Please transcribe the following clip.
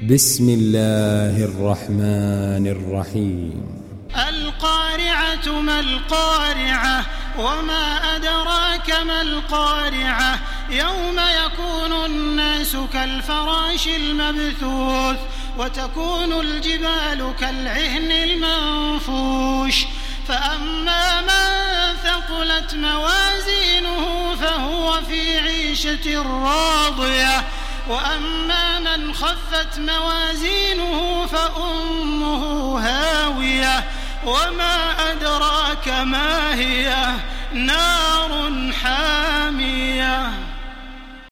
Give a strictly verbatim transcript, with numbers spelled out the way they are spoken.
بسم الله الرحمن الرحيم. القارعة ما القارعة وما أدراك ما القارعة يوم يكون الناس كالفراش المبثوث وتكون الجبال كالعهن المنفوش فأما من ثقلت موازينه فهو في عيشة راضية وأما من خفت موازينه فأمه هاوية وما أدراك ما هي نار حامية.